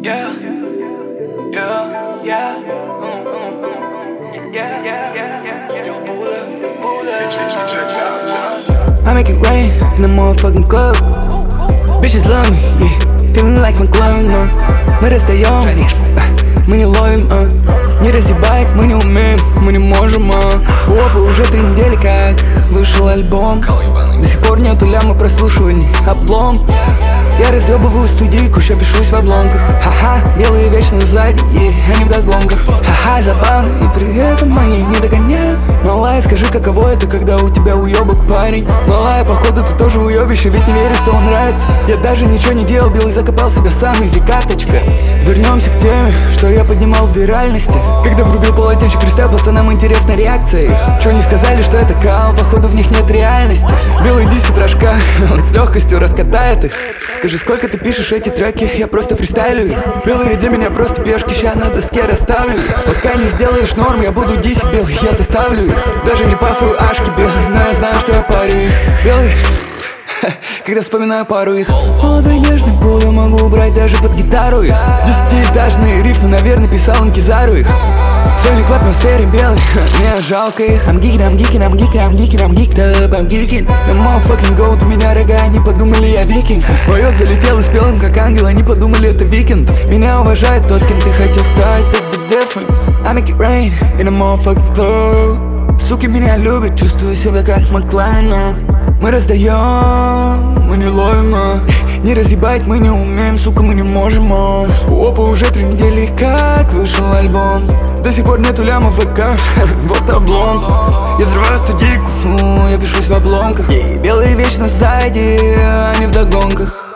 Yeah, yeah, yeah. I make it rain in the motherfucking club. Bitches love me, yeah, feeling like McLaren, Мы расстаем, мы не ловим, Не разъебать мы не умеем, мы не можем, Опа, уже 3 недели как вышел альбом. До сих пор нету ляма прослушиваний, облом. Я разъебываю студийку, ща пишусь в обломках. Ха-ха, белые вечно сзади, а не в догонках. Ха-ха, забавно, и при этом они не догоняют. Малая, скажи, каково это, когда у тебя уебок парень? Малая, походу ты тоже уебище, ведь не веришь, что он нравится. Я даже ничего не делал, белый закопал себя сам, изи каточка. Вернемся к теме, что я поднимал в виральности. Когда врубил полотенчик креста, пацанам интересна реакция их. Чё не сказали, что это кал, походу в них нет реальности. Белый дисит рожка, он с легкостью раскатает их. Скажи, сколько ты пишешь эти треки, я просто фристайлю их. Белые для меня просто пешки, ща на доске расставлю их. Пока не сделаешь норм, я буду дисить белых, я заставлю их. Даже не пафую ашки белые, но я знаю, что я парю их. Белый, когда вспоминаю пару их. Молодой нежный пол я могу убрать даже под гитару их. 10-этажные рифмы, наверное, писал им Кизару их. Сольник в атмосфере белый, мне жалко их. I'm geeking, I'm geeking, I'm geeking, I'm geeking, I'm geeked up, I'm geeking. The motherfucking goat, у меня рога, они подумали, я викинг. Поет, залетел и спел им как ангел, они подумали, это викинг. Меня уважает тот, кем ты хотел стать, that's the difference. I make it rain in a motherfucking club. Суки меня любят, чувствую себя как Маклайн. Мы раздаем, мы не ловим, Не разъебать мы не умеем, сука, мы не можем. Опа, уже 3 недели как вышел альбом. До сих пор нету ляма в ВК, вот облом. Я взрываю студийку, я пишусь в обломках. Белые вечно сзади, а не в догонках.